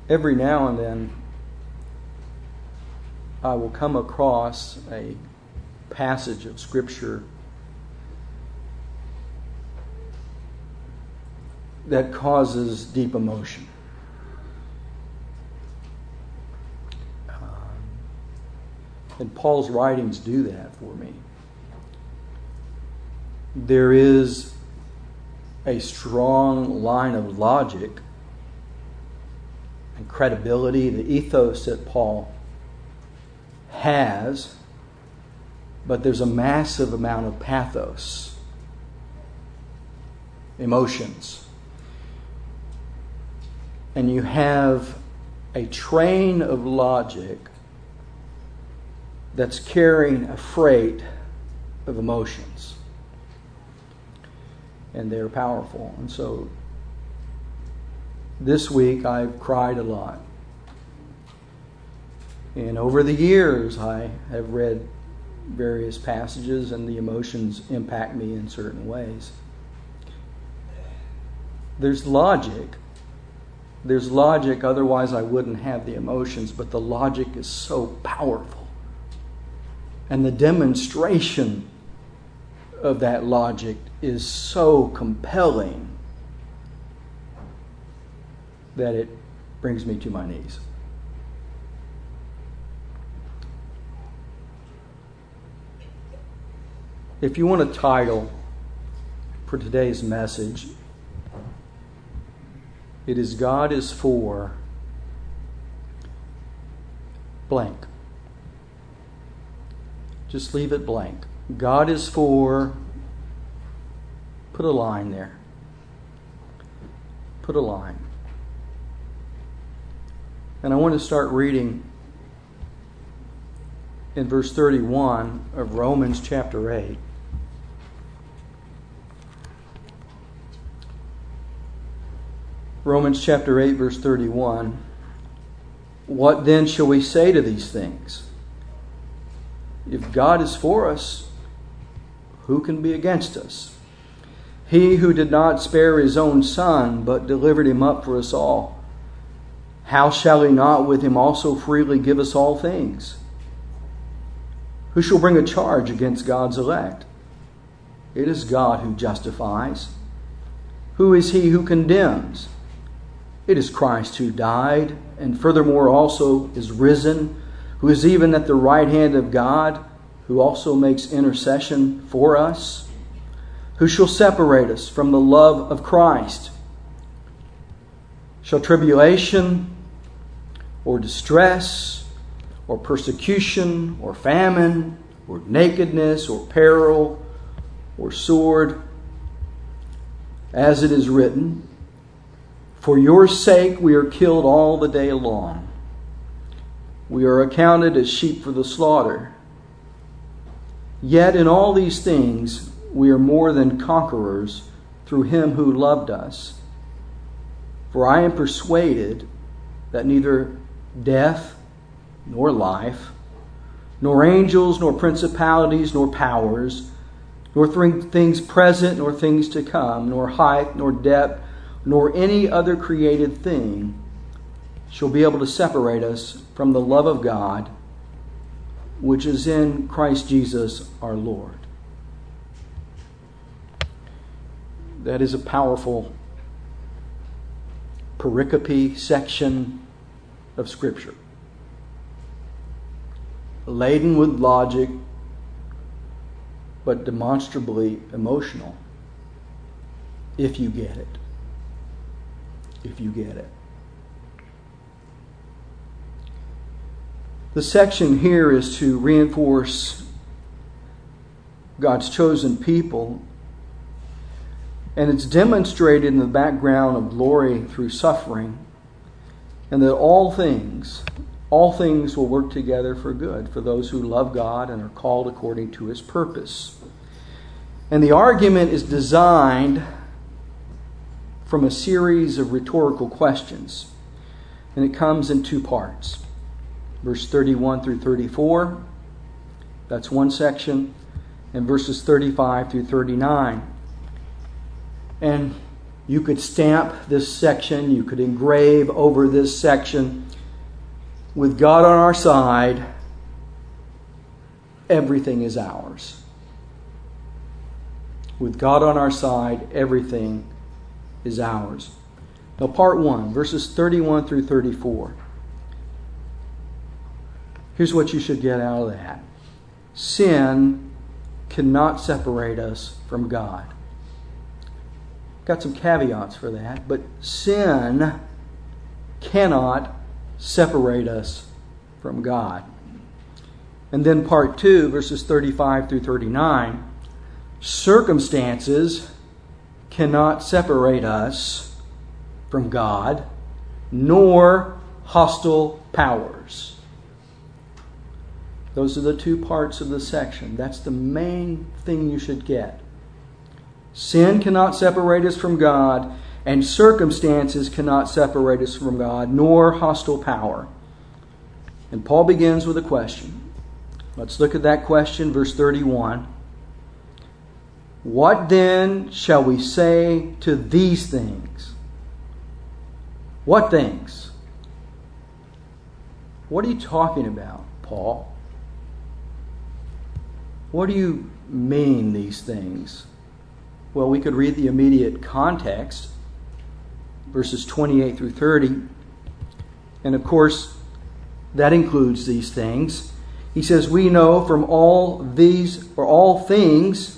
every now and then I will come across a passage of Scripture that causes deep emotion. And Paul's writings do that for me. There is a strong line of logic and credibility, the ethos that Paul has, but there's a massive amount of pathos, emotions. And you have a train of logic that's carrying a freight of emotions. And they're powerful. And so this week I've cried a lot. And over the years I have read various passages and the emotions impact me in certain ways. There's logic. There's logic, otherwise I wouldn't have the emotions, but the logic is so powerful. And the demonstration of that logic is so compelling that it brings me to my knees. If you want a title for today's message, it is God is for blank. Just leave it blank. God is for, put a line there. Put a line. And I want to start reading in verse 31 of Romans chapter 8. Romans chapter 8, verse 31. What then shall we say to these things? If God is for us, who can be against us? He who did not spare his own Son, but delivered him up for us all, how shall he not with him also freely give us all things? Who shall bring a charge against God's elect? It is God who justifies. Who is he who condemns? It is Christ who died, and furthermore also is risen, who is even at the right hand of God, who also makes intercession for us. Who shall separate us from the love of Christ? Shall tribulation, or distress, or persecution, or famine, or nakedness, or peril, or sword? As it is written, for your sake we are killed all the day long. We are accounted as sheep for the slaughter. Yet in all these things we are more than conquerors through him who loved us. For I am persuaded that neither death, nor life, nor angels, nor principalities, nor powers, nor things present, nor things to come, nor height, nor depth, nor any other created thing shall be able to separate us from the love of God, which is in Christ Jesus our Lord. That is a powerful pericope section of Scripture, laden with logic, but demonstrably emotional, if you get it. If you get it. The section here is to reinforce God's chosen people, and it's demonstrated in the background of glory through suffering, and that all things will work together for good for those who love God and are called according to His purpose. And the argument is designed from a series of rhetorical questions, and it comes in two parts. Verse 31 through 34, that's one section, and verses 35 through 39. And You could stamp this section. You could engrave over this section. With God on our side, everything is ours. With God on our side, everything is ours. Now, part 1, verses 31 through 34. Here's what you should get out of that. Sin cannot separate us from God. Got some caveats for that, but sin cannot separate us from God. And then part 2, verses 35 through 39. Circumstances cannot separate us from God, nor hostile powers. Those are the two parts of the section. That's the main thing you should get. Sin cannot separate us from God, and circumstances cannot separate us from God, nor hostile power. And Paul begins with a question. Let's look at that question, verse 31. What then shall we say to these things? What things? What are you talking about, Paul? What do you mean, these things? Well, we could read the immediate context, verses 28 through 30. And of course, that includes these things. He says, we know from all things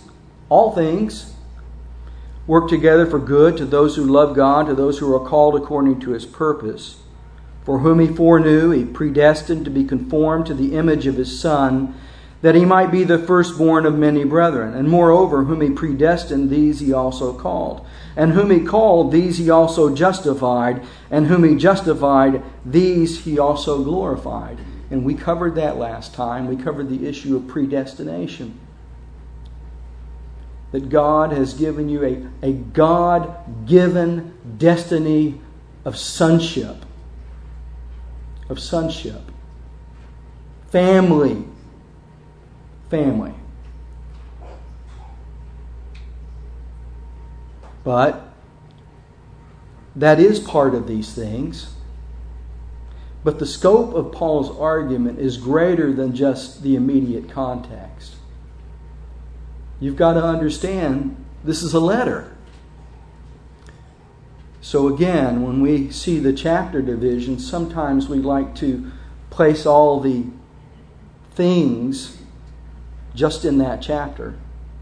work together for good to those who love God, to those who are called according to His purpose. For whom He foreknew, He predestined to be conformed to the image of His Son, that He might be the firstborn of many brethren. And moreover, whom He predestined, these He also called. And whom He called, these He also justified. And whom He justified, these He also glorified. And we covered that last time. We covered the issue of predestination. That God has given you a God-given destiny of sonship. Of sonship. Family. But that is part of these things. But the scope of Paul's argument is greater than just the immediate context. You've got to understand, this is a letter. So again, when we see the chapter division, sometimes we like to place all the things just in that chapter.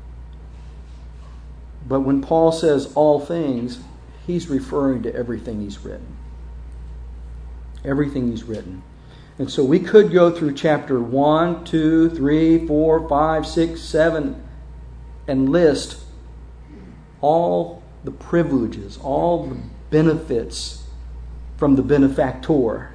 But when Paul says all things, he's referring to everything he's written. Everything he's written. And so we could go through chapter 1, 2, 3, 4, 5, 6, 7 and list all the privileges, all the benefits from the benefactor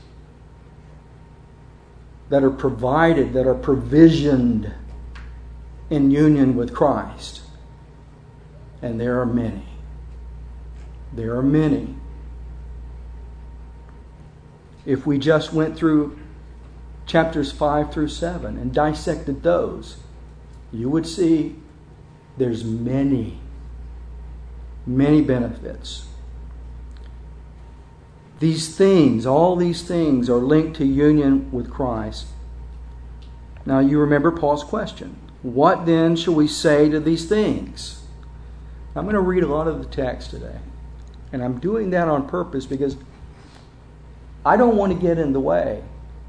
that are provided, that are provisioned in union with Christ. And there are many. There are many. If we just went through chapters 5 through 7 and dissected those, you would see there's many benefits. These things, all these things are linked to union with Christ. Now you remember Paul's question. What then shall we say to these things? I'm going to read a lot of the text today. And I'm doing that on purpose because I don't want to get in the way.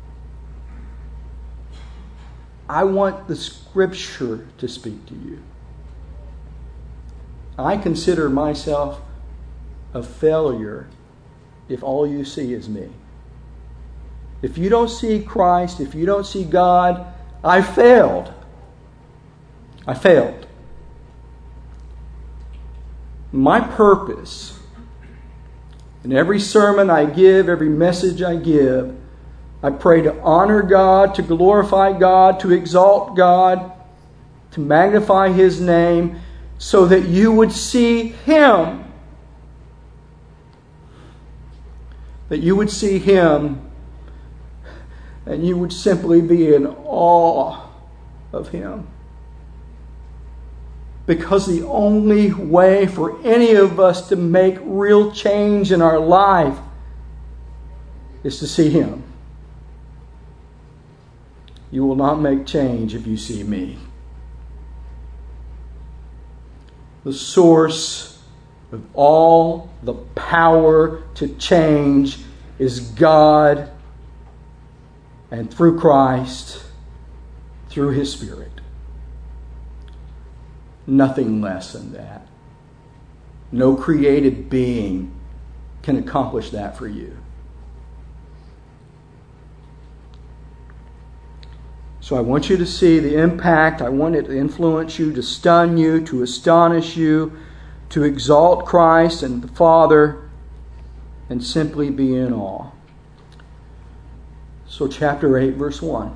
I want the Scripture to speak to you. I consider myself a failure if all you see is me. If you don't see Christ, if you don't see God, I failed. I failed. My purpose in every sermon I give, every message I give, I pray to honor God, to glorify God, to exalt God, to magnify His name, so that you would see Him. That you would see Him and you would simply be in awe of Him. Because the only way for any of us to make real change in our life is to see Him. You will not make change if you see me. The source of all the power to change is God, and through Christ, through His Spirit. Nothing less than that. No created being can accomplish that for you. So I want you to see the impact. I want it to influence you, to stun you, to astonish you, to exalt Christ and the Father, and simply be in awe. So chapter 8, verse 1.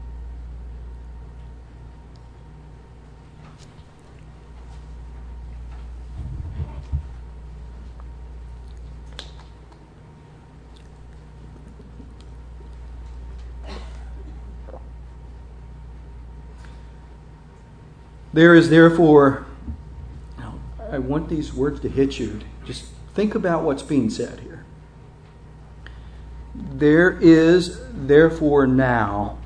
There is therefore, I want these words to hit you. Just think about what's being said here. There is therefore now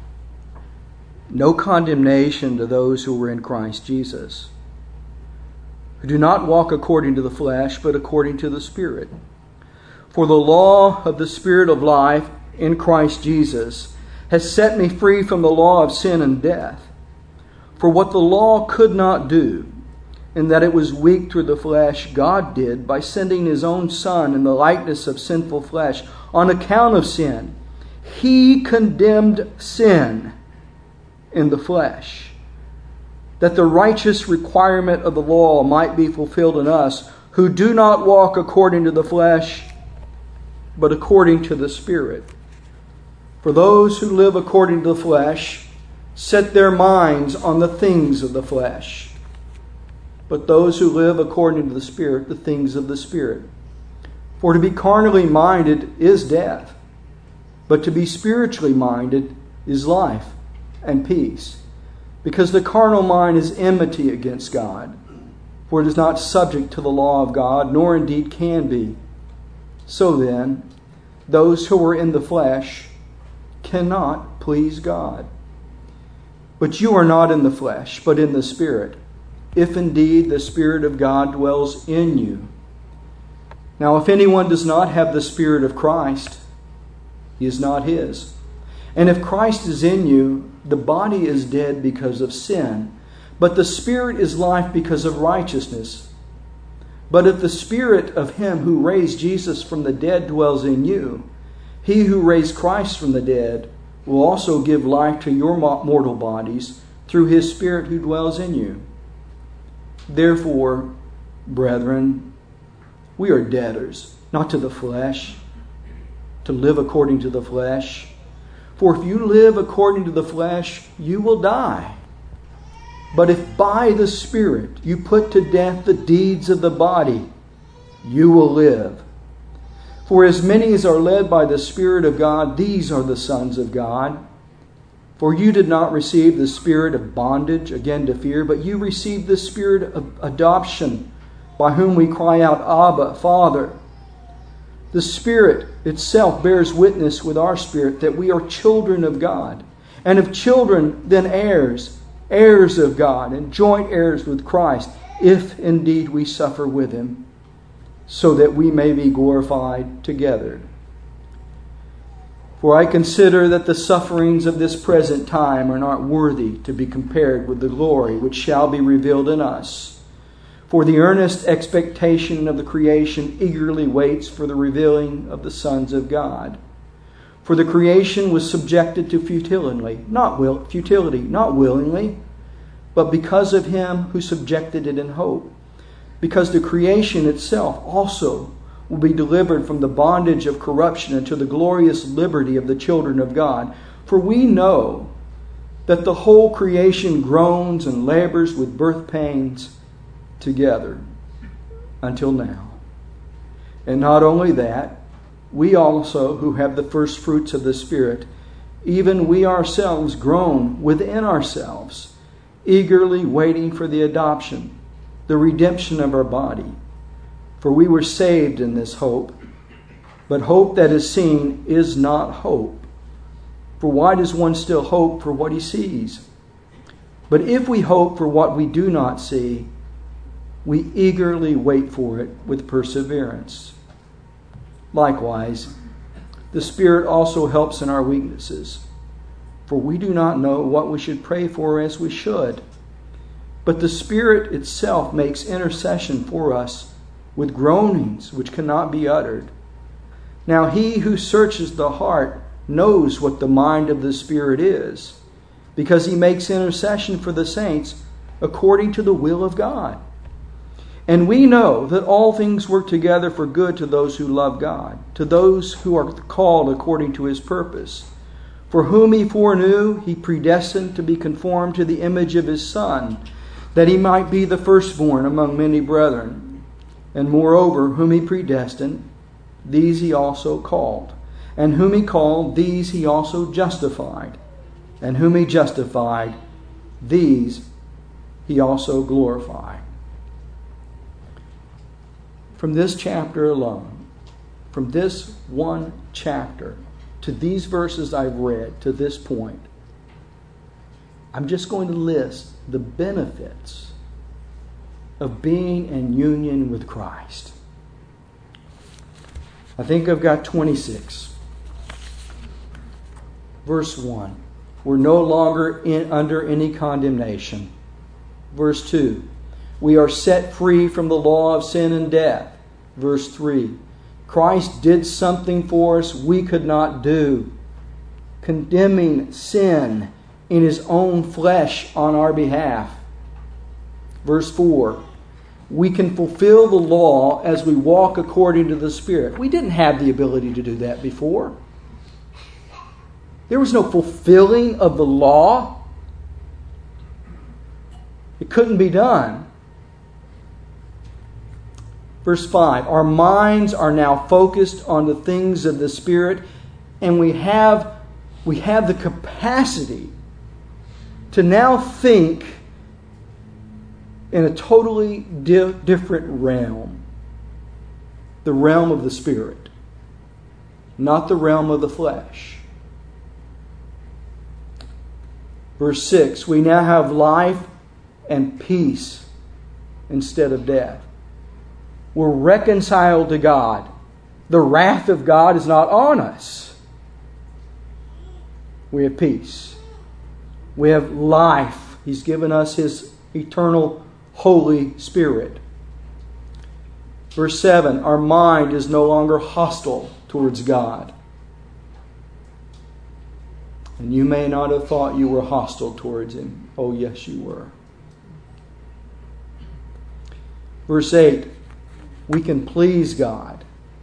no condemnation to those who are in Christ Jesus, who do not walk according to the flesh, but according to the Spirit. For the law of the Spirit of life in Christ Jesus has set me free from the law of sin and death. For what the law could not do, in that it was weak through the flesh, God did by sending His own Son in the likeness of sinful flesh on account of sin. He condemned sin in the flesh, that the righteous requirement of the law might be fulfilled in us, who do not walk according to the flesh, but according to the Spirit. For those who live according to the flesh set their minds on the things of the flesh, but those who live according to the Spirit, the things of the Spirit. For to be carnally minded is death, but to be spiritually minded is life and peace. Because the carnal mind is enmity against God, for it is not subject to the law of God, nor indeed can be. So then, those who are in the flesh cannot please God. But you are not in the flesh, but in the Spirit, if indeed the Spirit of God dwells in you. Now, if anyone does not have the Spirit of Christ, he is not his. And if Christ is in you, the body is dead because of sin, but the Spirit is life because of righteousness. But if the Spirit of Him who raised Jesus from the dead dwells in you, He who raised Christ from the dead will also give life to your mortal bodies through His Spirit who dwells in you. Therefore, brethren, we are debtors, not to the flesh, to live according to the flesh. For if you live according to the flesh, you will die. But if by the Spirit you put to death the deeds of the body, you will live. For as many as are led by the Spirit of God, these are the sons of God. For you did not receive the spirit of bondage, again to fear, but you received the Spirit of adoption, by whom we cry out, Abba, Father. The Spirit itself bears witness with our spirit that we are children of God. And if children, then heirs, heirs of God, and joint heirs with Christ, if indeed we suffer with Him, so that we may be glorified together. For I consider that the sufferings of this present time are not worthy to be compared with the glory which shall be revealed in us. For the earnest expectation of the creation eagerly waits for the revealing of the sons of God. For the creation was subjected to futility, not willingly, but because of Him who subjected it in hope. Because the creation itself also will be delivered from the bondage of corruption into the glorious liberty of the children of God. For we know that the whole creation groans and labors with birth pains together until now. And not only that, we also who have the first fruits of the Spirit, even we ourselves groan within ourselves, eagerly waiting for the adoption, the redemption of our body. For we were saved in this hope. But hope that is seen is not hope. For why does one still hope for what he sees? But if we hope for what we do not see, we eagerly wait for it with perseverance. Likewise, the Spirit also helps in our weaknesses. For we do not know what we should pray for as we should. But the Spirit itself makes intercession for us with groanings which cannot be uttered. Now he who searches the heart knows what the mind of the Spirit is, because he makes intercession for the saints according to the will of God. And we know that all things work together for good to those who love God, to those who are called according to his purpose. For whom he foreknew, he predestined to be conformed to the image of his Son, that he might be the firstborn among many brethren. And moreover, whom he predestined, these he also called. And whom he called, these he also justified. And whom he justified, these he also glorified. From this chapter alone, from this one chapter, to these verses I've read to this point, I'm just going to list the benefits of being in union with Christ. I think I've got 26. Verse 1. We're no longer under any condemnation. Verse 2. We are set free from the law of sin and death. Verse 3. Christ did something for us we could not do, condemning sin in his own flesh on our behalf. Verse 4. We can fulfill the law as we walk according to the Spirit. We didn't have the ability to do that before. There was no fulfilling of the law. It couldn't be done. Verse 5, our minds are now focused on the things of the Spirit, and we have the capacity to now think in a totally different realm. The realm of the Spirit, not the realm of the flesh. Verse 6, we now have life and peace instead of death. We're reconciled to God. The wrath of God is not on us. We have peace. We have life. He's given us His eternal Holy Spirit. Verse 7, our mind is no longer hostile towards God. And you may not have thought you were hostile towards Him. Oh, yes, you were. Verse 8, we can please God.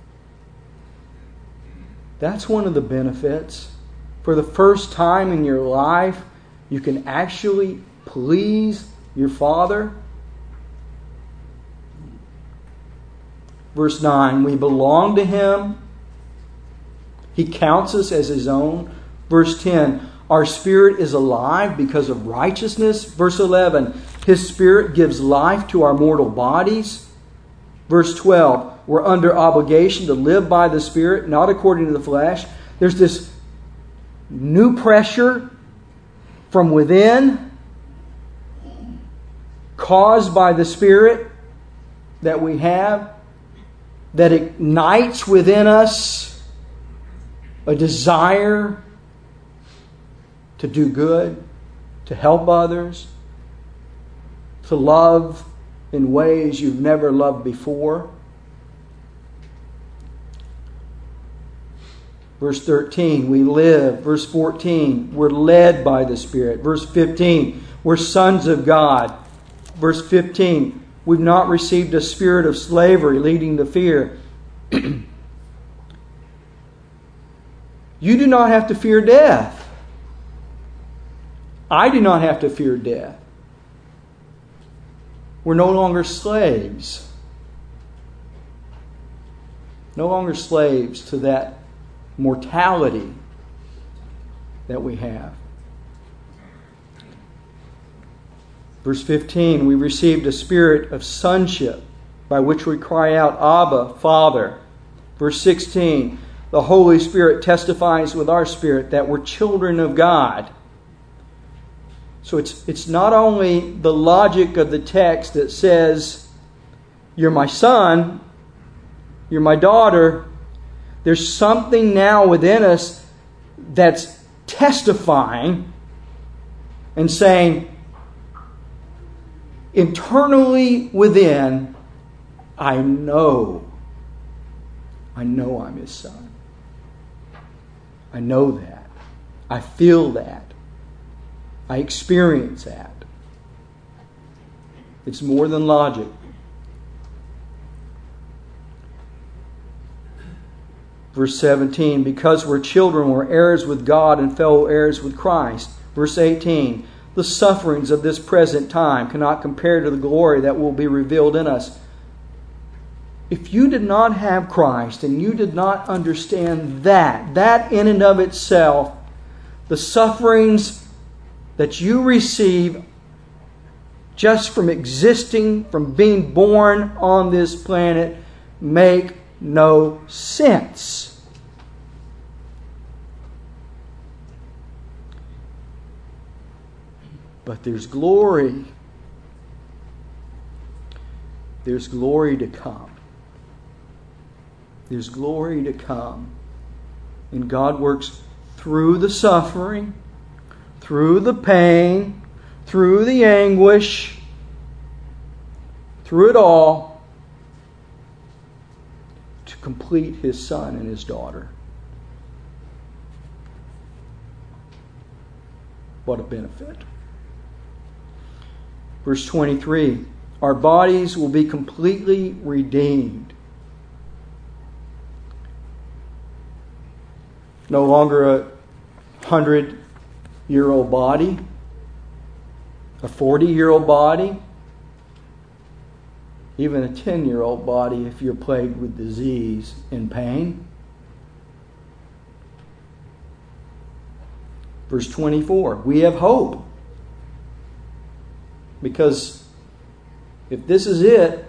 That's one of the benefits. For the first time in your life, you can actually please your Father. Verse 9, we belong to Him. He counts us as His own. Verse 10, our spirit is alive because of righteousness. Verse 11, His Spirit gives life to our mortal bodies. Verse 12, we're under obligation to live by the Spirit, not according to the flesh. There's this new pressure from within, caused by the Spirit that we have, that ignites within us a desire to do good, to help others, to love in ways you've never loved before. Verse 13, we live. Verse 14, we're led by the Spirit. Verse 15, we're sons of God. Verse 15, we've not received a spirit of slavery leading to fear. You do not have to fear death. I do not have to fear death. We're no longer slaves. No longer slaves to that mortality that we have. Verse 15, we received a spirit of sonship by which we cry out, Abba, Father. Verse 16, the Holy Spirit testifies with our spirit that we're children of God. So it's not only the logic of the text that says, you're my son, you're my daughter. There's something now within us that's testifying and saying, internally within, I know I'm his son. I know that. I feel that. I experience that. It's more than logic. Verse 17, because we're children, we're heirs with God and fellow heirs with Christ. Verse 18, the sufferings of this present time cannot compare to the glory that will be revealed in us. If you did not have Christ and you did not understand that in and of itself, the sufferings that you receive just from existing, from being born on this planet, make no sense. But there's glory. There's glory to come. There's glory to come. And God works through the suffering, through the pain, through the anguish, through it all, to complete His Son and His daughter. What a benefit. Verse 23, our bodies will be completely redeemed. No longer a 100-year-old body, a 40-year-old body, even a 10-year-old body if you're plagued with disease and pain. Verse 24, we have hope. Because if this is it,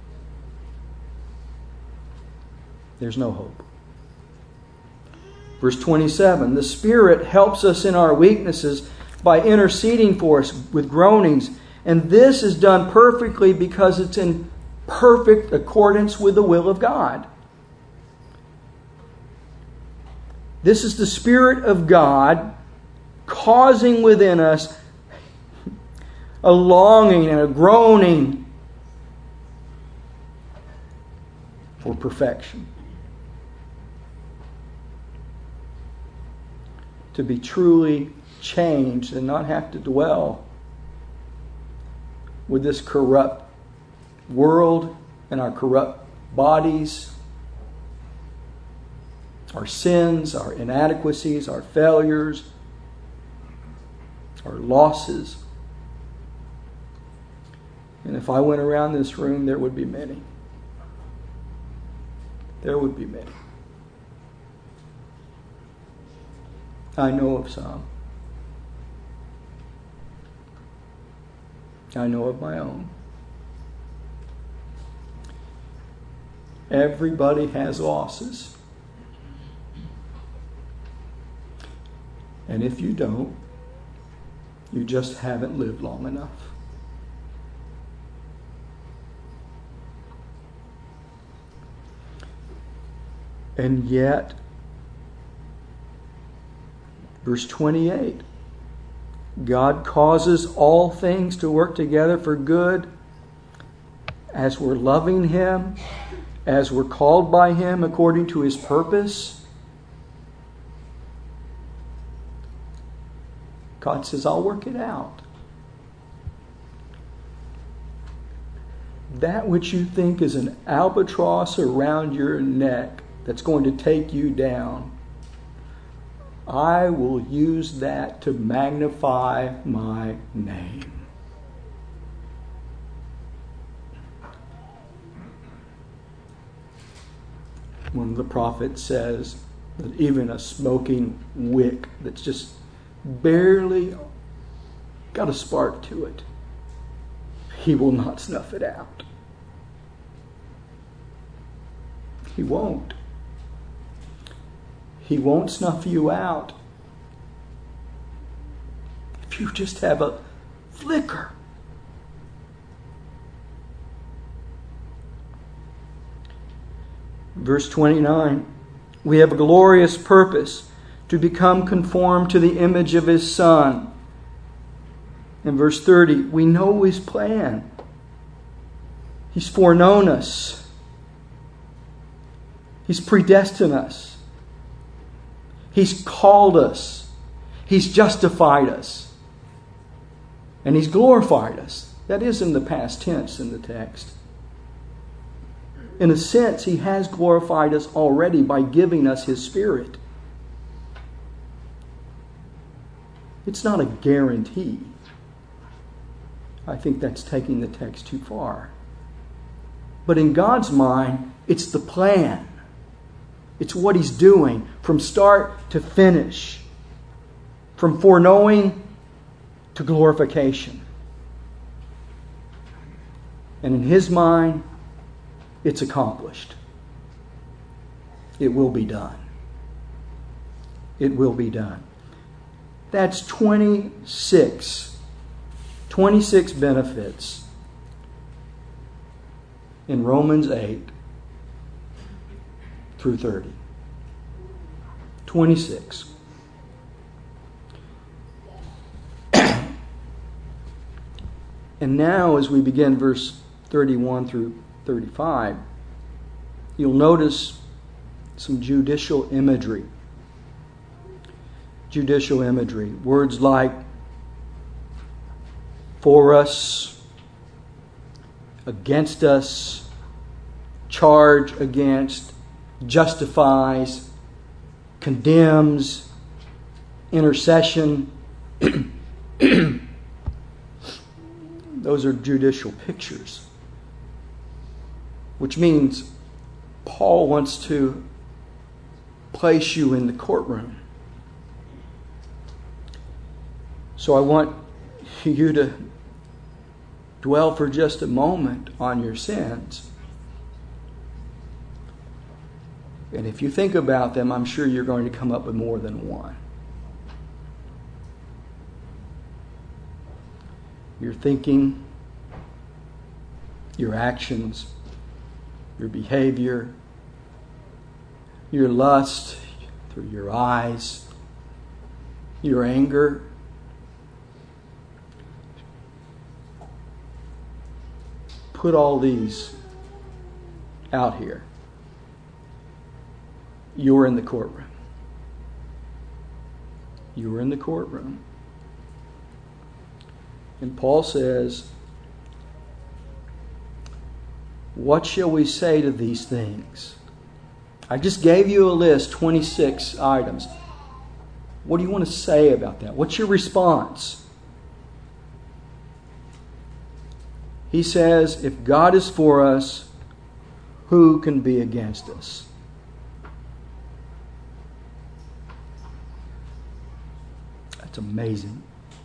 there's no hope. Verse 27, the Spirit helps us in our weaknesses by interceding for us with groanings. And this is done perfectly because it's in perfect accordance with the will of God. This is the Spirit of God causing within us a longing and a groaning for perfection. To be truly changed and not have to dwell with this corrupt world and our corrupt bodies, our sins, our inadequacies, our failures, our losses. And if I went around this room, there would be many. There would be many. I know of some. I know of my own. Everybody has losses. And if you don't, you just haven't lived long enough. And yet, verse 28, God causes all things to work together for good as we're loving Him, as we're called by Him according to His purpose. God says, I'll work it out. That which you think is an albatross around your neck that's going to take you down, I will use that to magnify my name. One of the prophets says that even a smoking wick that's just barely got a spark to it He will not snuff it out. He won't. He won't snuff you out. If you just have a flicker. Verse 29, we have a glorious purpose to become conformed to the image of His Son. In verse 30, we know His plan. He's foreknown us. He's predestined us. He's called us. He's justified us. And He's glorified us. That is in the past tense in the text. In a sense, He has glorified us already by giving us His Spirit. It's not a guarantee. I think that's taking the text too far. But in God's mind, it's the plan. It's what He's doing from start to finish. From foreknowing to glorification. And in His mind, it's accomplished. It will be done. It will be done. That's 26 benefits in Romans 8 through 30. 26. And now as we begin verse 31 through 35, you'll notice some judicial imagery. Judicial imagery. Words like for us, against us, charge against, justifies, condemns, intercession. Those are judicial pictures. Which means Paul wants to place you in the courtroom. So I want you to dwell for just a moment on your sins. And if you think about them, I'm sure you're going to come up with more than one. Your thinking, your actions, your behavior, your lust through your eyes, your anger. Put all these out here. You're in the courtroom. You're in the courtroom. And Paul says, what shall we say to these things? I just gave you a list, 26 items. What do you want to say about that? What's your response? He says, if God is for us, who can be against us? That's amazing.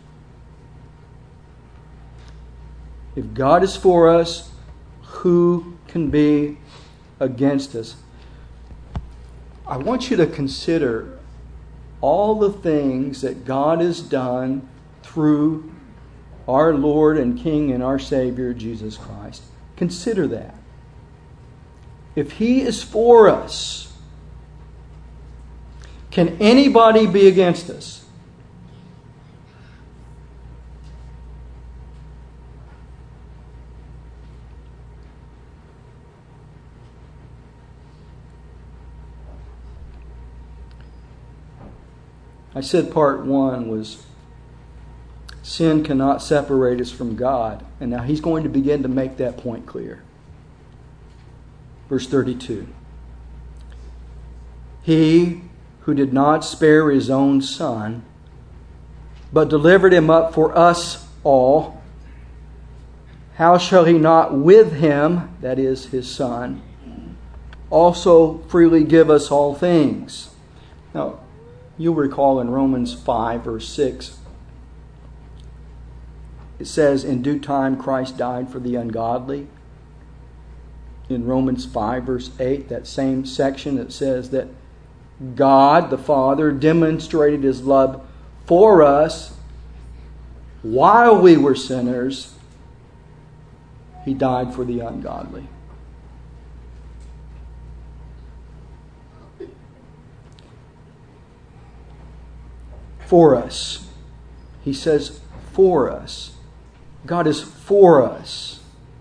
If God is for us, who can be against us? I want you to consider all the things that God has done through our Lord and King and our Savior, Jesus Christ. Consider that. If He is for us, can anybody be against us? I said part 1 was sin cannot separate us from God. And now he's going to begin to make that point clear. Verse 32. He who did not spare His own Son, but delivered Him up for us all, how shall He not with Him, that is His Son, also freely give us all things? Now, you'll recall in Romans 5 verse 6, it says, in due time Christ died for the ungodly. In Romans 5 verse 8, that same section, it says that God the Father demonstrated His love for us while we were sinners. He died for the ungodly. For us. He says, for us. God is for us.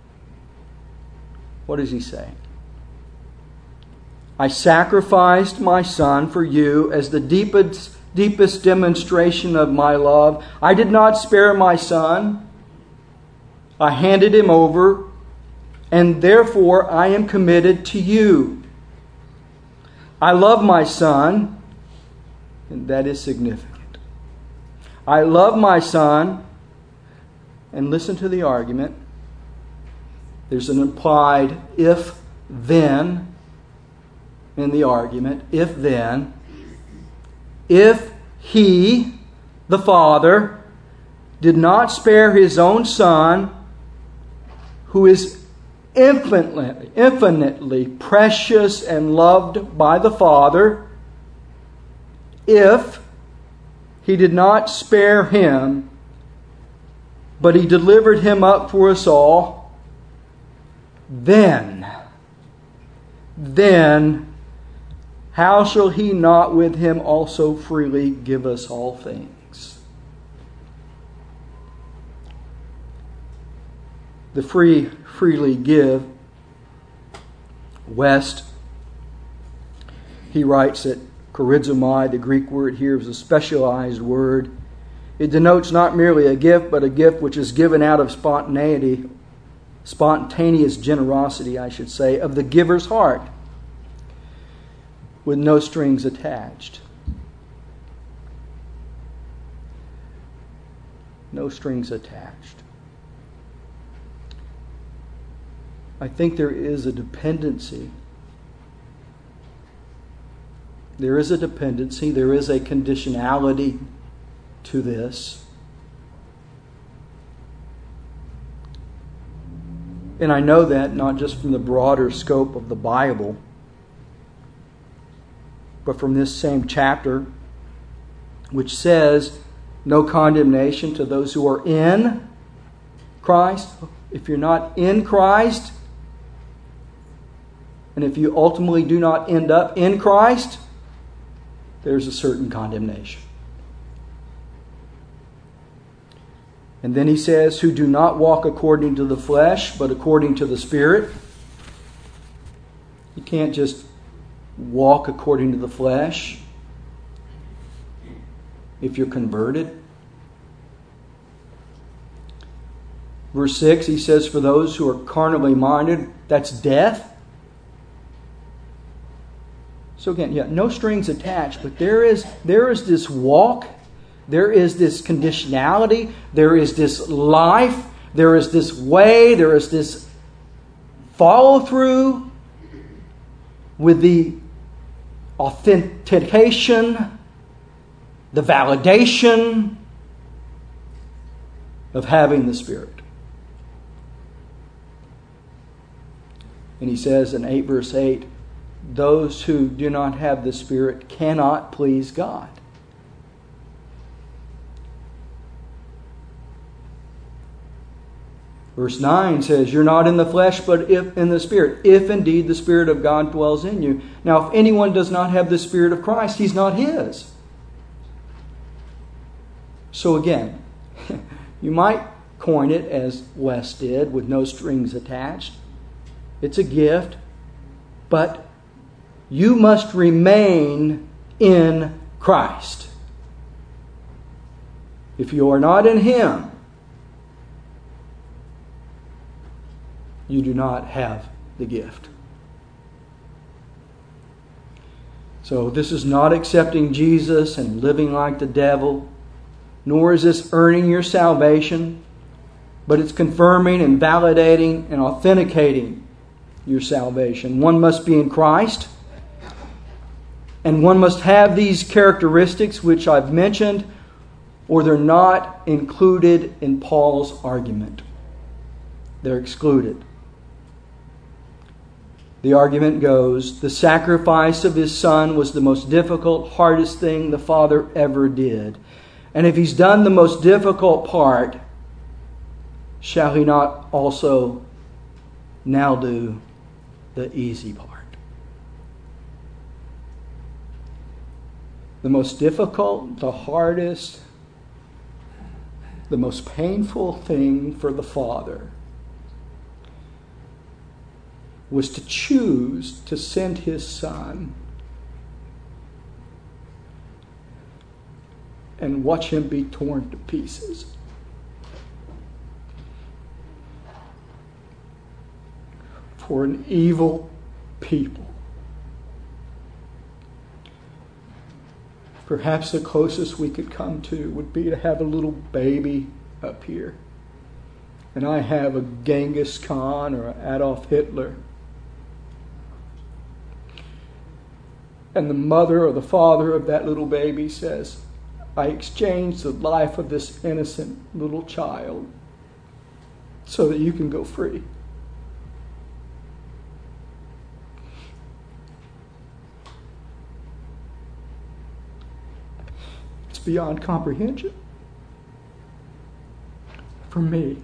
What does He say? I sacrificed my Son for you as the deepest demonstration of my love. I did not spare my Son. I handed Him over, and therefore I am committed to you. I love my Son, and that is significant. I love my Son, and listen to the argument. There's an implied if-then in the argument. If-then. If He, the Father, did not spare His own Son, who is infinitely precious and loved by the Father, if He did not spare Him, but He delivered Him up for us all, then how shall He not with Him also freely give us all things? The freely give. West, he writes that charizomai, the Greek word here, is a specialized word. It denotes not merely a gift, but a gift which is given out of spontaneous generosity, I should say, of the giver's heart, with no strings attached. No strings attached. I think there is a dependency. There is a dependency. There is a conditionality to this. And I know that not just from the broader scope of the Bible, but from this same chapter, which says, no condemnation to those who are in Christ. If you're not in Christ, and if you ultimately do not end up in Christ, there's a certain condemnation. And then he says, who do not walk according to the flesh, but according to the Spirit. You can't just walk according to the flesh if you're converted. Verse 6, he says, for those who are carnally minded, that's death. So again, no strings attached, but there is this walk, there is this conditionality, there is this life, there is this way, there is this follow through with the authentication, the validation of having the Spirit. And he says in 8 verse 8, those who do not have the Spirit cannot please God. Verse 9 says, you're not in the flesh, but if in the Spirit, if indeed the Spirit of God dwells in you. Now, if anyone does not have the Spirit of Christ, he's not his. So again, you might coin it as Wes did, with no strings attached. It's a gift, but you must remain in Christ. If you are not in Him, you do not have the gift. So this is not accepting Jesus and living like the devil, nor is this earning your salvation, but it's confirming and validating and authenticating your salvation. One must be in Christ, and one must have these characteristics which I've mentioned, or they're not included in Paul's argument. They're excluded. The argument goes, the sacrifice of his son was the most difficult, hardest thing the Father ever did. And if he's done the most difficult part, shall he not also now do the easy part? The most difficult, the hardest, the most painful thing for the Father was to choose to send his Son and watch him be torn to pieces. For an evil people. Perhaps the closest we could come to would be to have a little baby up here. And I have a Genghis Khan or an Adolf Hitler. And the mother or the father of that little baby says, I exchanged the life of this innocent little child so that you can go free. It's beyond comprehension for me.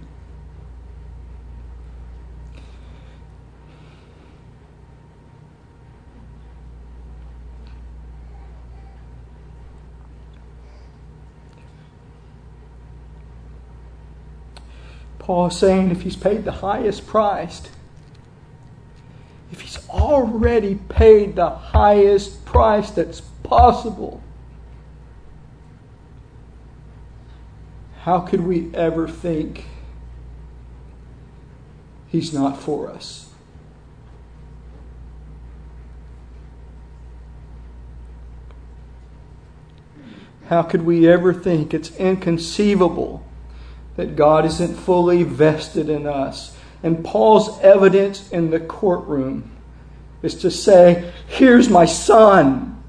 Paul is saying if he's paid the highest price, if he's already paid the highest price that's possible, how could we ever think he's not for us? How could we ever think it's inconceivable that God isn't fully vested in us? And Paul's evidence in the courtroom is to say, here's my son.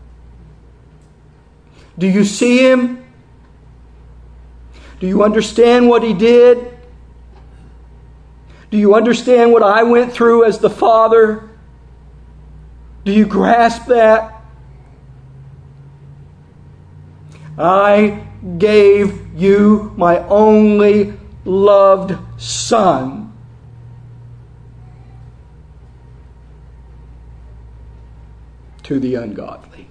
Do you see him? Do you understand what he did? Do you understand what I went through as the father? Do you grasp that? I gave you my only loved son. To the ungodly.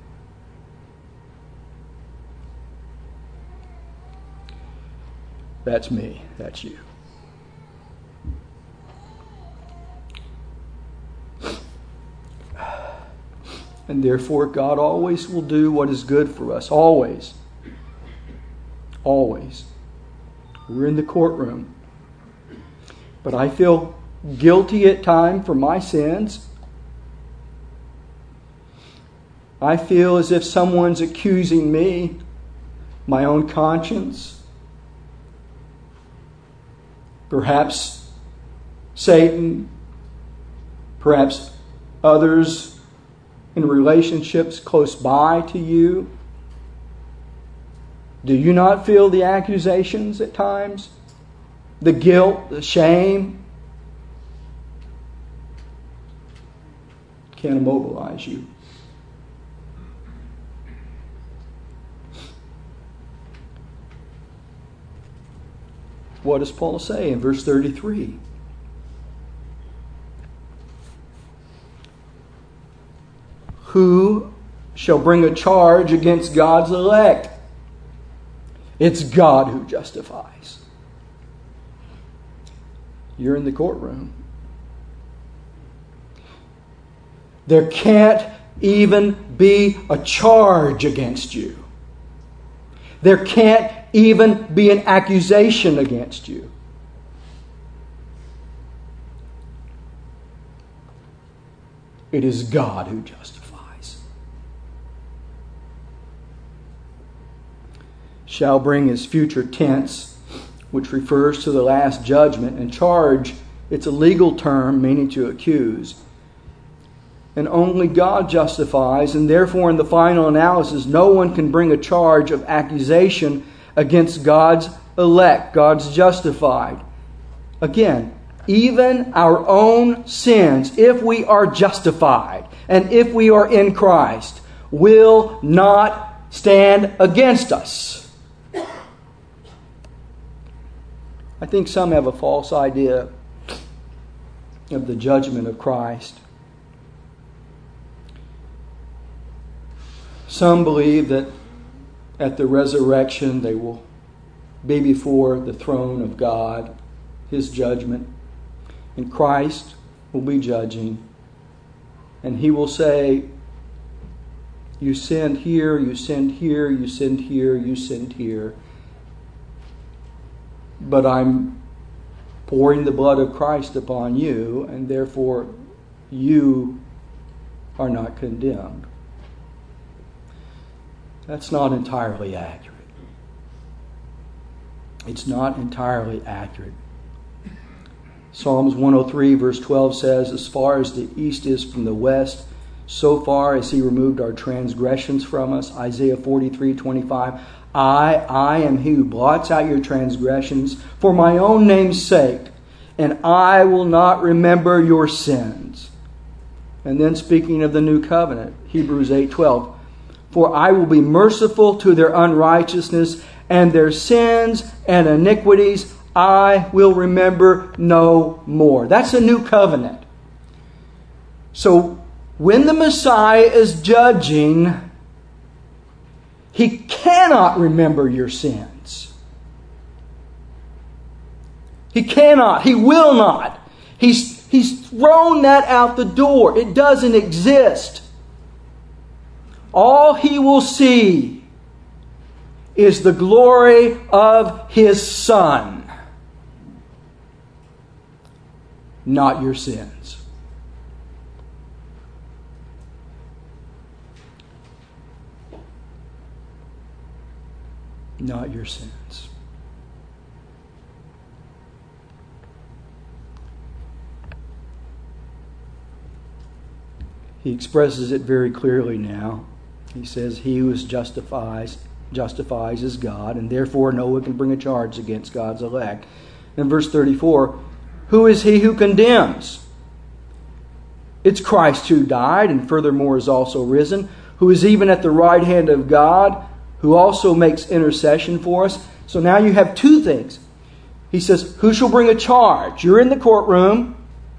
That's me. That's you. And therefore, God always will do what is good for us. Always. Always. We're in the courtroom. But I feel guilty at times for my sins. I feel as if someone's accusing me, my own conscience. Perhaps Satan. Perhaps others in relationships close by to you. Do you not feel the accusations at times? The guilt, the shame? Can immobilize you. What does Paul say in verse 33? Who shall bring a charge against God's elect? It's God who justifies. You're in the courtroom. There can't even be a charge against you. There can't even be an accusation against you. It is God who justifies. Shall bring is future tense, which refers to the last judgment. And charge, it's a legal term meaning to accuse. And only God justifies, and therefore in the final analysis, no one can bring a charge of accusation against God's elect, God's justified. Again, even our own sins, if we are justified and if we are in Christ, will not stand against us. I think some have a false idea of the judgment of Christ. Some believe that at the resurrection they will be before the throne of God, His judgment, and Christ will be judging. And He will say, you sinned here, you sinned here, you sinned here, you sinned here. But I'm pouring the blood of Christ upon you, and therefore you are not condemned. That's not entirely accurate. It's not entirely accurate. Psalms 103 verse 12 says, as far as the east is from the west, so far as He removed our transgressions from us. Isaiah 43:25, I am He who blots out your transgressions for my own name's sake, and I will not remember your sins. And then speaking of the new covenant, Hebrews 8:12, for I will be merciful to their unrighteousness, and their sins and iniquities I will remember no more. That's a new covenant. So when the Messiah is judging, He cannot remember your sins. He cannot. He will not. He's thrown that out the door. It doesn't exist. All He will see is the glory of His Son, not your sins. Not your sins. He expresses it very clearly now. He says, He who justifies is God, and therefore no one can bring a charge against God's elect. In verse 34, who is He who condemns? It's Christ who died, and furthermore is also risen, who is even at the right hand of God, who also makes intercession for us. So now you have two things. He says, who shall bring a charge? You're in the courtroom.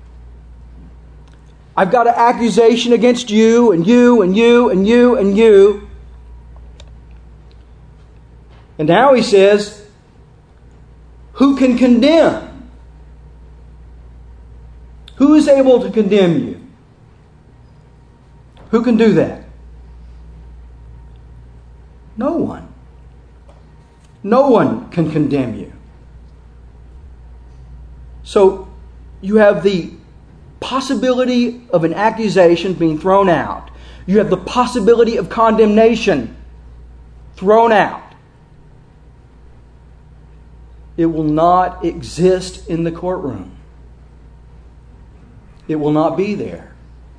I've got an accusation against you and you and you and you and you. And now He says, who can condemn? Who is able to condemn you? Who can do that? No one. No one can condemn you. So you have the possibility of an accusation being thrown out. You have the possibility of condemnation thrown out. It will not exist in the courtroom. It will not be there.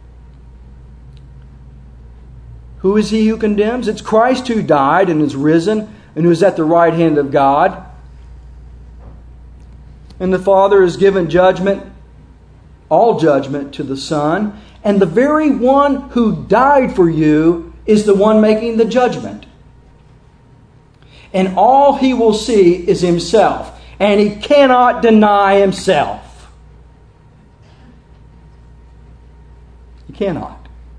Who is He who condemns? It's Christ who died and is risen and who is at the right hand of God. And the Father has given judgment, all judgment, to the Son. And the very one who died for you is the one making the judgment. And all He will see is Himself. And He cannot deny Himself. He cannot.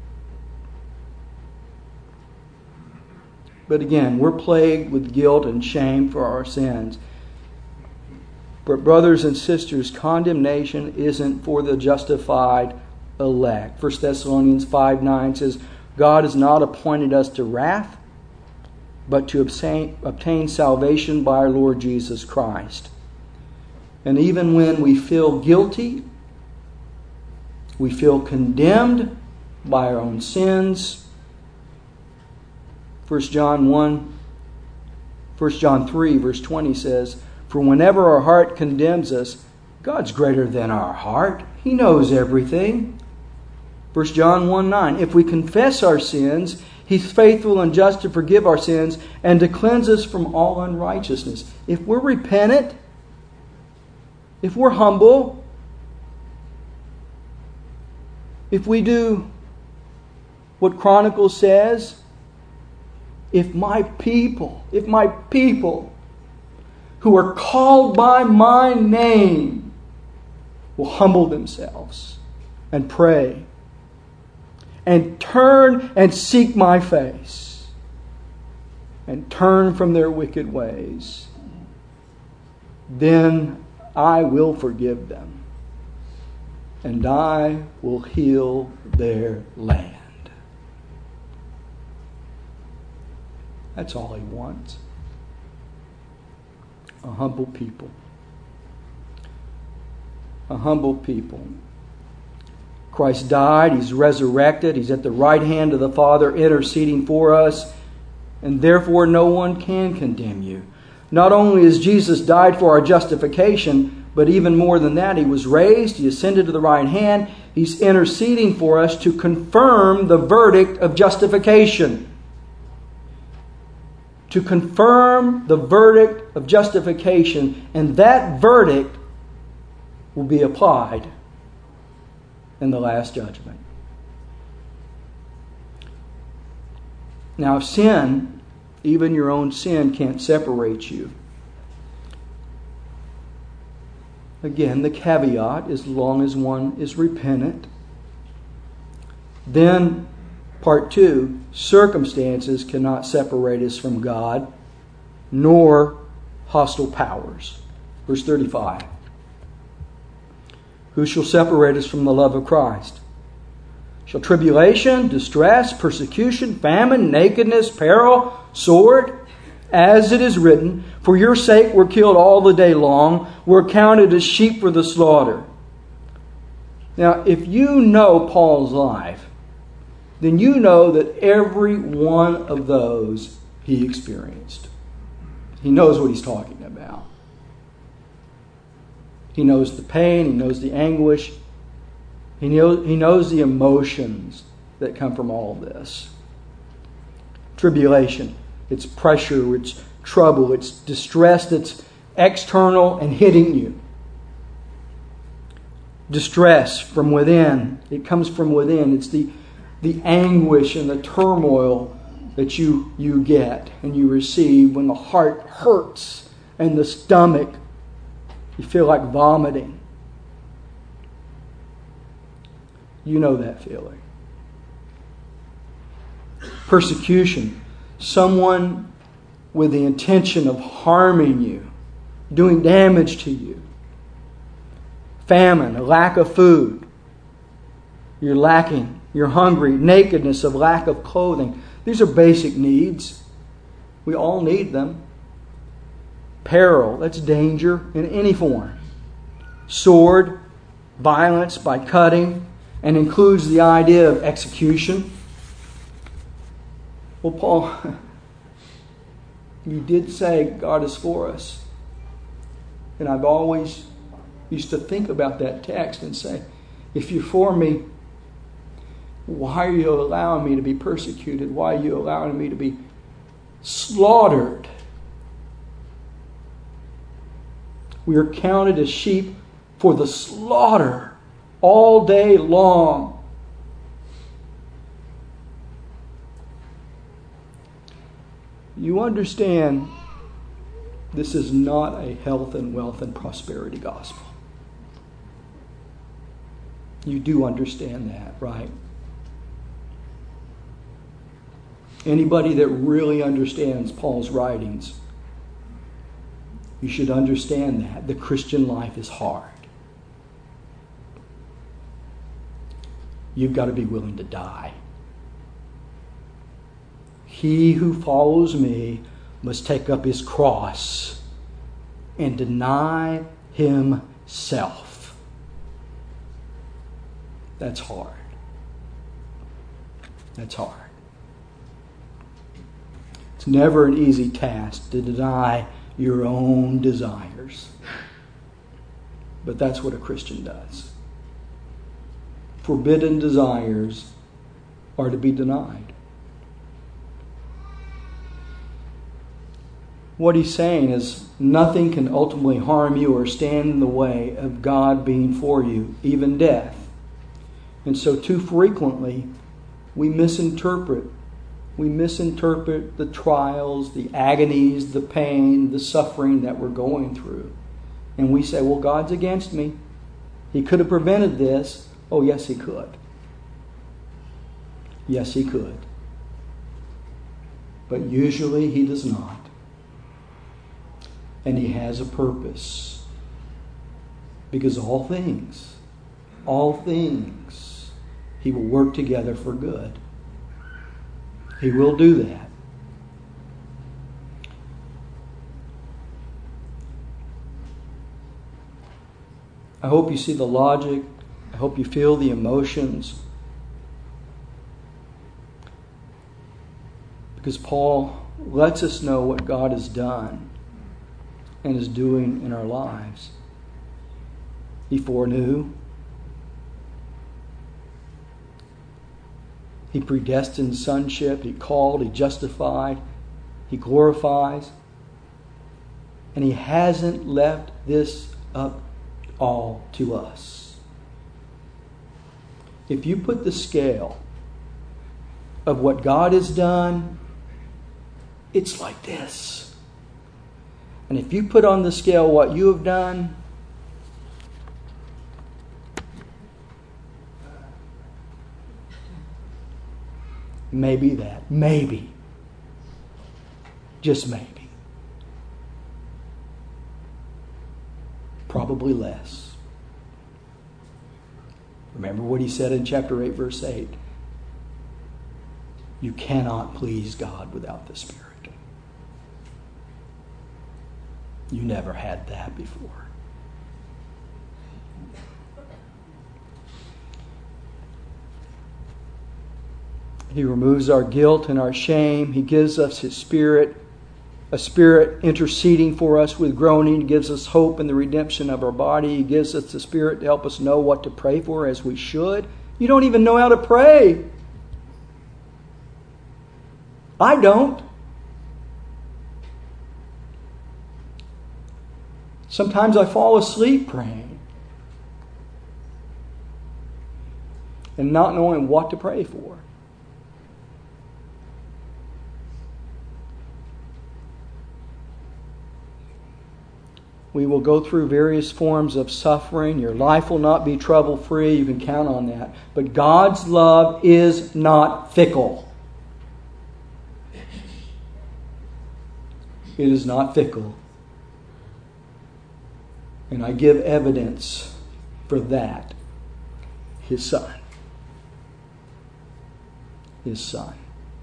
But again, we're plagued with guilt and shame for our sins. But brothers and sisters, condemnation isn't for the justified elect. 1 Thessalonians 5:9 says, God has not appointed us to wrath, but to obtain salvation by our Lord Jesus Christ. And even when we feel guilty, we feel condemned by our own sins. 1 John 3 verse 20 says, for whenever our heart condemns us, God's greater than our heart. He knows everything. 1 John 1:9, if we confess our sins, He's faithful and just to forgive our sins and to cleanse us from all unrighteousness. If we're repentant, if we're humble, if we do what Chronicles says, if my people who are called by my name will humble themselves and pray and turn and seek my face and turn from their wicked ways, then I will forgive them and I will heal their land. That's all He wants. A humble people. A humble people. Christ died. He's resurrected. He's at the right hand of the Father interceding for us. And therefore no one can condemn you. Not only has Jesus died for our justification, but even more than that, He was raised. He ascended to the right hand. He's interceding for us to confirm the verdict of justification. To confirm the verdict of justification. And that verdict will be applied in the last judgment. Now, sin, even your own sin, can't separate you. Again, the caveat, as long as one is repentant. Then, part 2, circumstances cannot separate us from God, nor hostile powers. Verse 35. Who shall separate us from the love of Christ? Shall tribulation, distress, persecution, famine, nakedness, peril, sword? As it is written, for your sake we're killed all the day long. We're counted as sheep for the slaughter. Now, if you know Paul's life, then you know that every one of those he experienced. He knows what he's talking about. He knows the pain. He knows the anguish. He knows the emotions that come from all of this. Tribulation. It's pressure. It's trouble. It's distress that's external and hitting you. Distress from within. It comes from within. It's the anguish and the turmoil that you get and you receive when the heart hurts and the stomach, you feel like vomiting. You know that feeling. Persecution. Someone with the intention of harming you, doing damage to you. Famine, a lack of food. You're lacking. You're hungry. Nakedness, of lack of clothing. These are basic needs. We all need them. Peril, that's danger in any form. Sword, violence by cutting, and includes the idea of execution. Well, Paul, you did say God is for us. And I've always used to think about that text and say, if you're for me, why are you allowing me to be persecuted? Why are you allowing me to be slaughtered? We are counted as sheep for the slaughter all day long. You understand this is not a health and wealth and prosperity gospel. You do understand that, right? Anybody that really understands Paul's writings, you should understand that the Christian life is hard. You've got to be willing to die. He who follows me must take up his cross and deny himself. That's hard. That's hard. It's never an easy task to deny your own desires. But that's what a Christian does. Forbidden desires are to be denied. What he's saying is nothing can ultimately harm you or stand in the way of God being for you, even death. And so too frequently we misinterpret the trials, the agonies, the pain, the suffering that we're going through. And we say, well, God's against me. He could have prevented this. Oh, yes, He could. Yes, He could. But usually He does not. And He has a purpose. Because all things, He will work together for good. He will do that. I hope you see the logic. I hope you feel the emotions. Because Paul lets us know what God has done and is doing in our lives. He foreknew. He predestined sonship. He called. He justified. He glorifies. And He hasn't left this up all to us. If you put the scale of what God has done, it's like this. And if you put on the scale what you have done, maybe that. Maybe. Just maybe. Probably less. Remember what He said in chapter 8, verse 8. You cannot please God without the Spirit. You never had that before. He removes our guilt and our shame. He gives us His Spirit, a Spirit interceding for us with groaning. He gives us hope in the redemption of our body. He gives us the Spirit to help us know what to pray for as we should. You don't even know how to pray. I don't. Sometimes I fall asleep praying and not knowing what to pray for. We will go through various forms of suffering. Your life will not be trouble-free. You can count on that. But God's love is not fickle. It is not fickle. And I give evidence for that. His Son. His Son.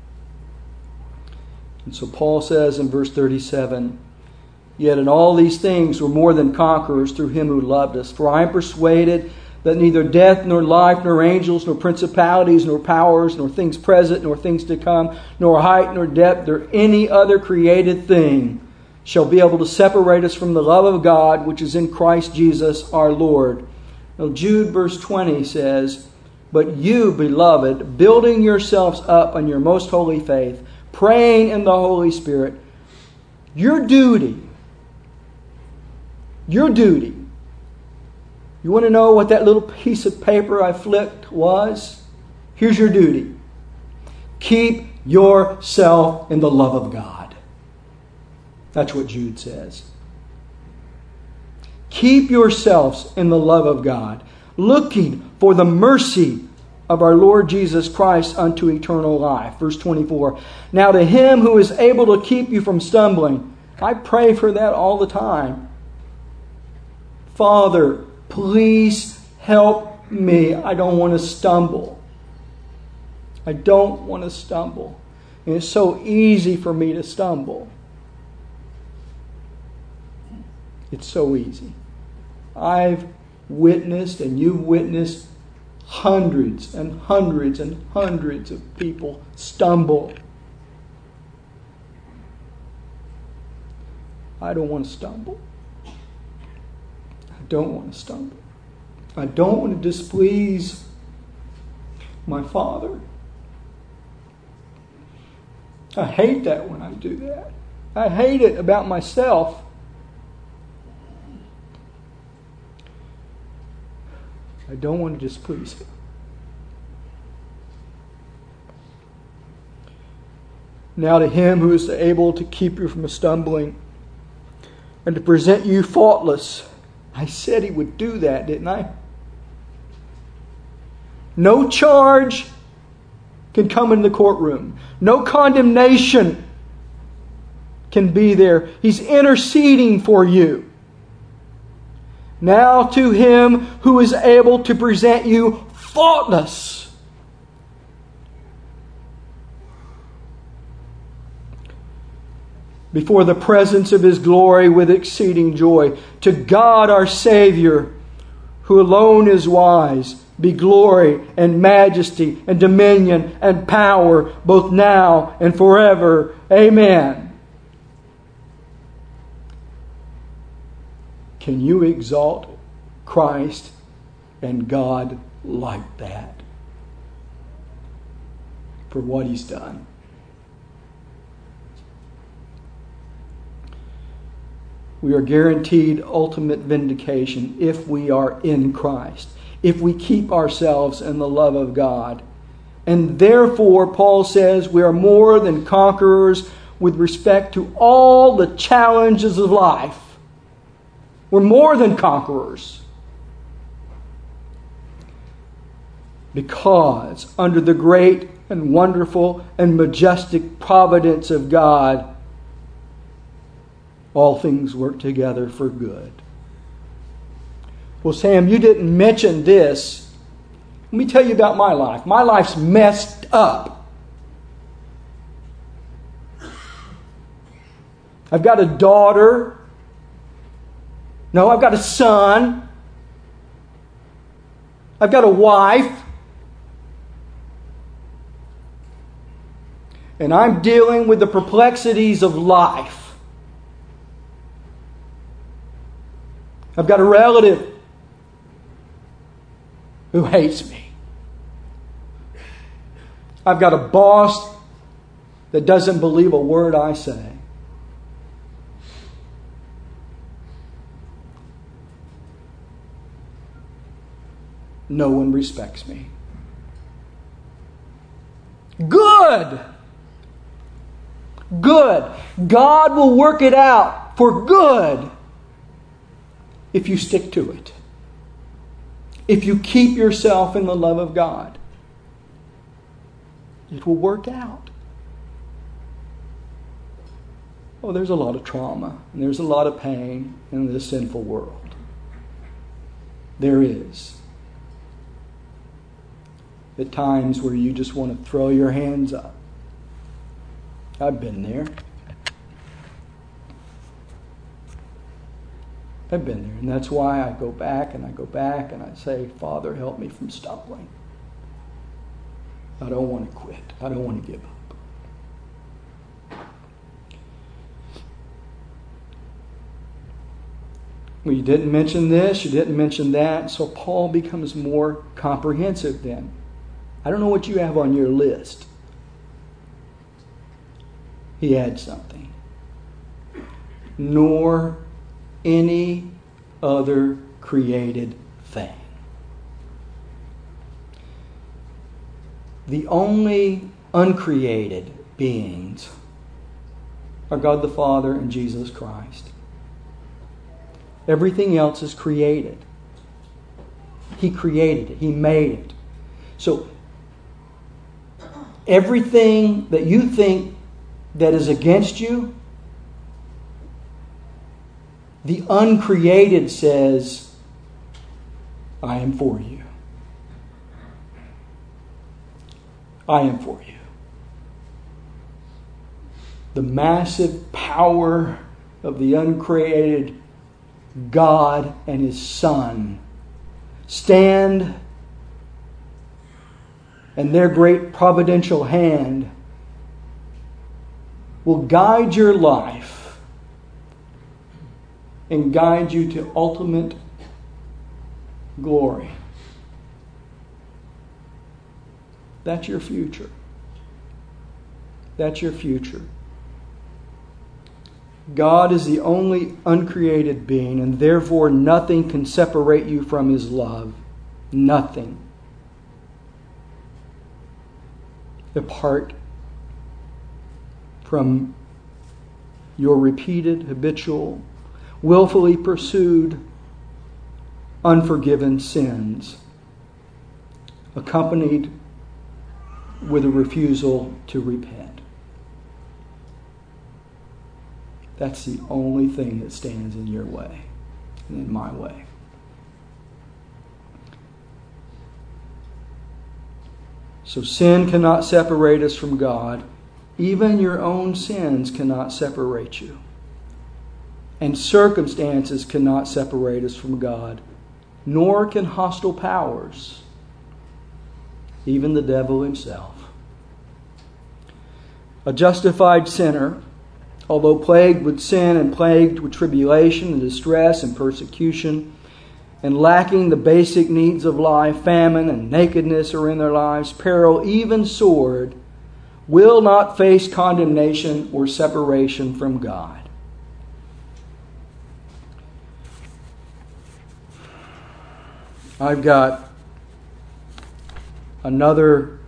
And so Paul says in verse 37, yet in all these things we're more than conquerors through Him who loved us. For I am persuaded that neither death, nor life, nor angels, nor principalities, nor powers, nor things present, nor things to come, nor height, nor depth, nor any other created thing shall be able to separate us from the love of God, which is in Christ Jesus our Lord. Now Jude verse 20 says, but you, beloved, building yourselves up on your most holy faith, praying in the Holy Spirit, your duty. You want to know what that little piece of paper I flicked was? Here's your duty. Keep yourself in the love of God. That's what Jude says. Keep yourselves in the love of God, looking for the mercy of our Lord Jesus Christ unto eternal life. Verse 24. Now to Him who is able to keep you from stumbling. I pray for that all the time. Father, please help me. I don't want to stumble. I don't want to stumble. And it's so easy for me to stumble. It's so easy. I've witnessed, and you've witnessed, hundreds and hundreds and hundreds of people stumble. I don't want to stumble. I don't want to stumble. I don't want to displease my Father. I hate that when I do that. I hate it about myself. I don't want to displease Him. Now to Him who is able to keep you from stumbling and to present you faultless. I said He would do that, didn't I? No charge can come in the courtroom. No condemnation can be there. He's interceding for you. Now to Him who is able to present you faultless. Before the presence of His glory with exceeding joy. To God our Savior, who alone is wise, be glory and majesty and dominion and power, both now and forever. Amen. Can you exalt Christ and God like that? For what He's done. We are guaranteed ultimate vindication if we are in Christ, if we keep ourselves in the love of God. And therefore, Paul says, we are more than conquerors with respect to all the challenges of life. We're more than conquerors. Because under the great and wonderful and majestic providence of God, all things work together for good. Well, Sam, you didn't mention this. Let me tell you about my life. My life's messed up. I've got a daughter. No, I've got a son. I've got a wife. And I'm dealing with the perplexities of life. I've got a relative who hates me. I've got a boss that doesn't believe a word I say. No one respects me. Good! Good. God will work it out for good if you stick to it. If you keep yourself in the love of God. It will work out. Oh, there's a lot of trauma and there's a lot of pain in this sinful world. There is. At times where you just want to throw your hands up. I've been there. I've been there. And that's why I go back and I say, Father, help me from stumbling. I don't want to quit. I don't want to give up. Well, you didn't mention this, you didn't mention that. So Paul becomes more comprehensive then. I don't know what you have on your list. He adds something. Nor any other created thing. The only uncreated beings are God the Father and Jesus Christ. Everything else is created. He created it. He made it. So everything that you think that is against you, the uncreated says, I am for you. I am for you. The massive power of the uncreated God and His Son stand, and their great providential hand will guide your life and guide you to ultimate glory. That's your future. That's your future. God is the only uncreated being, and therefore nothing can separate you from His love. Nothing. Apart from your repeated, habitual, willfully pursued, unforgiven sins, accompanied with a refusal to repent. That's the only thing that stands in your way and in my way. So sin cannot separate us from God. Even your own sins cannot separate you. And circumstances cannot separate us from God, nor can hostile powers, even the devil himself. A justified sinner, although plagued with sin and plagued with tribulation and distress and persecution, and lacking the basic needs of life, famine and nakedness are in their lives, peril, even sword, will not face condemnation or separation from God. I've got another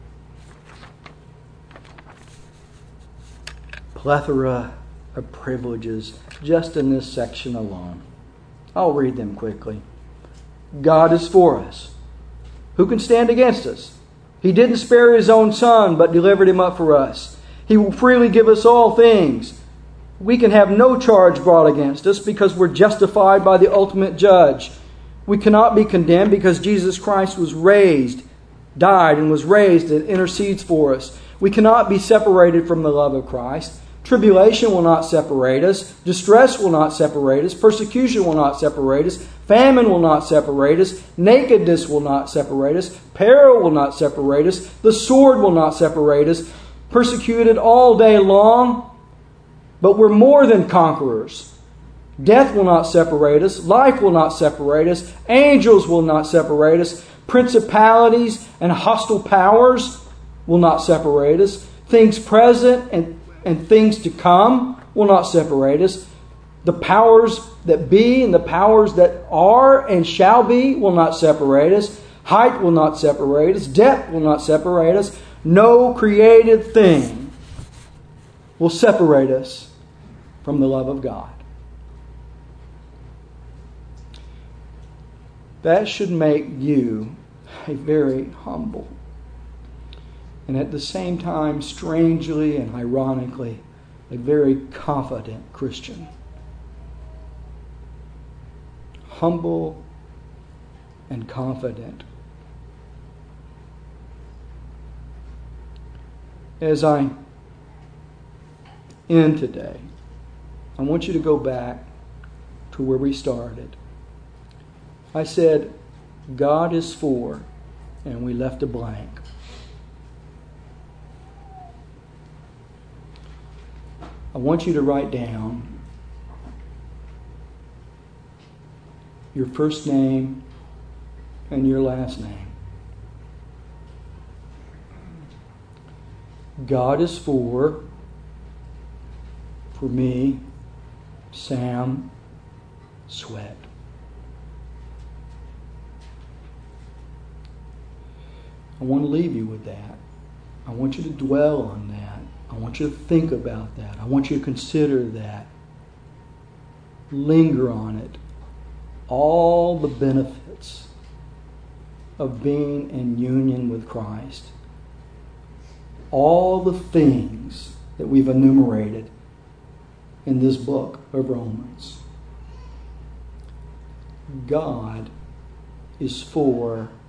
plethora of privileges just in this section alone. I'll read them quickly. God is for us. Who can stand against us? He didn't spare His own Son, but delivered Him up for us. He will freely give us all things. We can have no charge brought against us because we're justified by the ultimate judge. We cannot be condemned because Jesus Christ was raised, died and was raised and intercedes for us. We cannot be separated from the love of Christ. Tribulation will not separate us. Distress will not separate us. Persecution will not separate us. Famine will not separate us. Nakedness will not separate us. Peril will not separate us. The sword will not separate us. Persecuted all day long, but we're more than conquerors. Death will not separate us. Life will not separate us. Angels will not separate us. Principalities and hostile powers will not separate us. Things present and things to come will not separate us. The powers that be and the powers that are and shall be will not separate us. Height will not separate us. Depth will not separate us. No created thing will separate us from the love of God. That should make you a very humble and at the same time, strangely and ironically, a very confident Christian. Humble and confident. As I end today, I want you to go back to where we started. I said, God is for, and we left a blank. I want you to write down your first name and your last name. God is for me, Sam Sweat. I want to leave you with that. I want you to dwell on that. I want you to think about that. I want you to consider that. Linger on it. All the benefits of being in union with Christ. All the things that we've enumerated in this book of Romans. God is for